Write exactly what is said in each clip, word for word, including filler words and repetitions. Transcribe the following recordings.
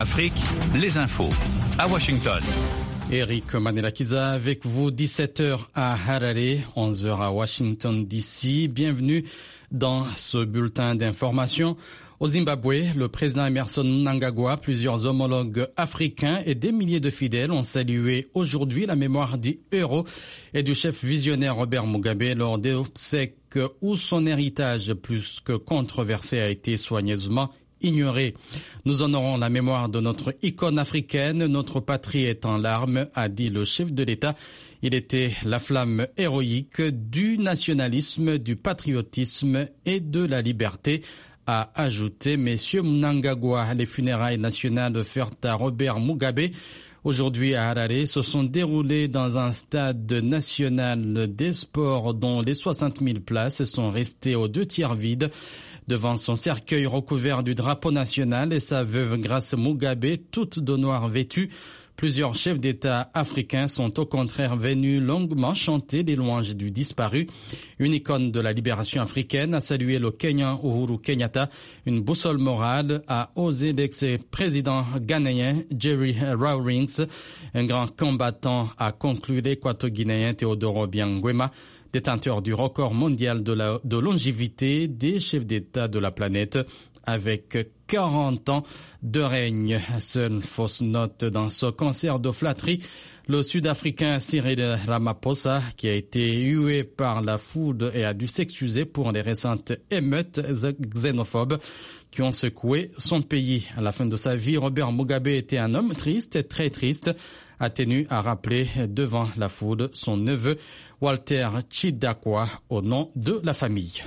Afrique, les infos à Washington. Eric Manelakiza avec vous, dix-sept heures à Harare, onze heures à Washington D C. Bienvenue dans ce bulletin d'information. Au Zimbabwe, le président Emmerson Mnangagwa, plusieurs homologues africains et des milliers de fidèles ont salué aujourd'hui la mémoire du héros et du chef visionnaire Robert Mugabe lors des obsèques où son héritage plus que controversé a été soigneusement ignoré. Nous honorons la mémoire de notre icône africaine, notre patrie est en larmes, a dit le chef de l'État. Il était la flamme héroïque du nationalisme, du patriotisme et de la liberté, a ajouté Monsieur Mnangagwa. Les funérailles nationales faites à Robert Mugabe aujourd'hui à Harare se sont déroulées dans un stade national des sports dont les soixante mille places sont restées aux deux tiers vides. Devant son cercueil recouvert du drapeau national et sa veuve Grace Mugabe, toutes de noir vêtues, plusieurs chefs d'État africains sont au contraire venus longuement chanter les louanges du disparu. Une icône de la libération africaine a salué le Kenyan Uhuru Kenyatta. Une boussole morale a osé l'ex-président ghanéen Jerry Rawlings. Un grand combattant a conclu l'équato-guinéen Théodore Obiang Nguema, détenteur du record mondial de, la, de longévité des chefs d'État de la planète, avec quarante ans de règne. Seule fausse note dans ce concert de flatterie, le Sud-Africain Cyril Ramaphosa, qui a été hué par la foule et a dû s'excuser pour les récentes émeutes xénophobes qui ont secoué son pays. À la fin de sa vie, Robert Mugabe était un homme triste et très triste, a tenu à rappeler devant la foule son neveu Walter Chidakwa au nom de la famille.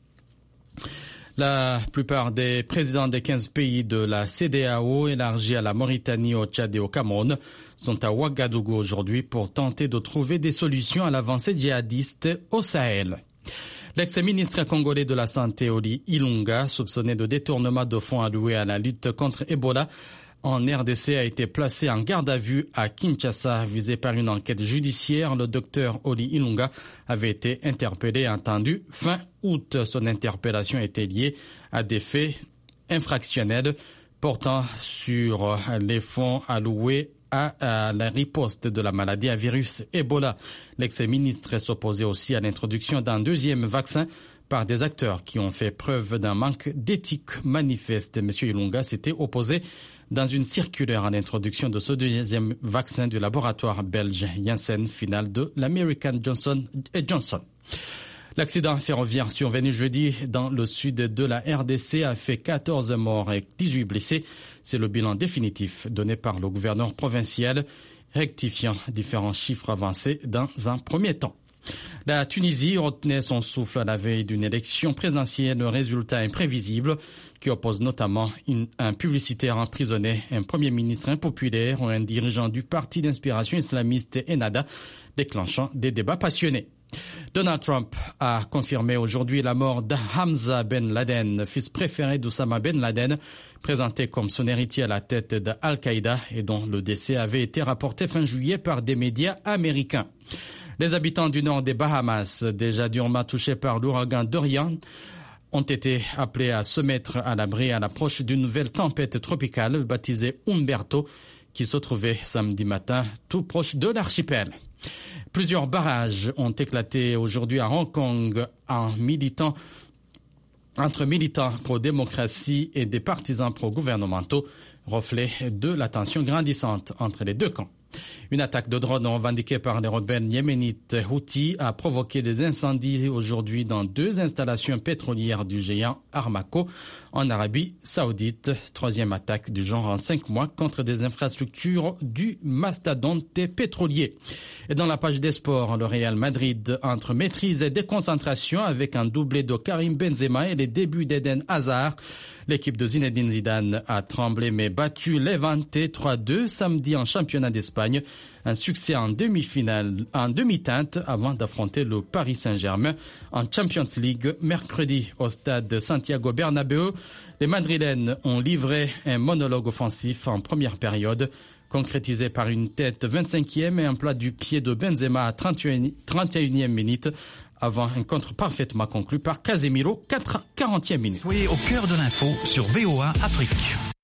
La plupart des présidents des quinze pays de la C D A O élargis à la Mauritanie, au Tchad et au Cameroun sont à Ouagadougou aujourd'hui pour tenter de trouver des solutions à l'avancée djihadiste au Sahel. L'ex-ministre congolais de la Santé, Oli Ilunga, soupçonné de détournement de fonds alloués à la lutte contre Ebola en R D C, a été placé en garde à vue à Kinshasa, visé par une enquête judiciaire. Le docteur Oli Ilunga avait été interpellé et entendu fin août. Son interpellation était liée à des faits infractionnels portant sur les fonds alloués à, à la riposte de la maladie à virus Ebola. L'ex-ministre s'opposait aussi à l'introduction d'un deuxième vaccin par des acteurs qui ont fait preuve d'un manque d'éthique manifeste. M. Ilunga s'était opposé dans une circulaire à l'introduction de ce deuxième vaccin du laboratoire belge Janssen, final de l'American Johnson and Johnson. L'accident ferroviaire survenu jeudi dans le sud de la R D C a fait quatorze morts et dix-huit blessés. C'est le bilan définitif donné par le gouverneur provincial, rectifiant différents chiffres avancés dans un premier temps. La Tunisie retenait son souffle à la veille d'une élection présidentielle, résultat imprévisible qui oppose notamment une, un publicitaire emprisonné, un premier ministre impopulaire ou un dirigeant du parti d'inspiration islamiste Ennahda, déclenchant des débats passionnés. Donald Trump a confirmé aujourd'hui la mort d'Hamza Ben Laden, fils préféré d'Oussama Ben Laden, présenté comme son héritier à la tête d'Al-Qaïda et dont le décès avait été rapporté fin juillet par des médias américains. Les habitants du nord des Bahamas, déjà durement touchés par l'ouragan Dorian, ont été appelés à se mettre à l'abri à l'approche d'une nouvelle tempête tropicale baptisée Umberto, qui se trouvait samedi matin tout proche de l'archipel. Plusieurs barrages ont éclaté aujourd'hui à Hong Kong en militant, entre militants pro-démocratie et des partisans pro-gouvernementaux, reflet de la tension grandissante entre les deux camps. Une attaque de drone revendiquée par les rebelles yéménites Houthis a provoqué des incendies aujourd'hui dans deux installations pétrolières du géant Aramco en Arabie Saoudite. Troisième attaque du genre en cinq mois contre des infrastructures du mastodonte pétrolier. Et dans la page des sports, le Real Madrid entre maîtrise et déconcentration avec un doublé de Karim Benzema et les débuts d'Eden Hazard. L'équipe de Zinedine Zidane a tremblé mais battu Levante trois deux samedi en championnat d'Espagne. Un succès en demi-finale, en demi-teinte avant d'affronter le Paris Saint-Germain en Champions League mercredi au stade Santiago Bernabéu. Les Madrilènes ont livré un monologue offensif en première période, concrétisé par une tête vingt-cinquième et un plat du pied de Benzema à trente et unième minute, avant un contre parfaitement conclu par Casemiro, quarantième minute. Soyez au cœur de l'info sur V O A Afrique.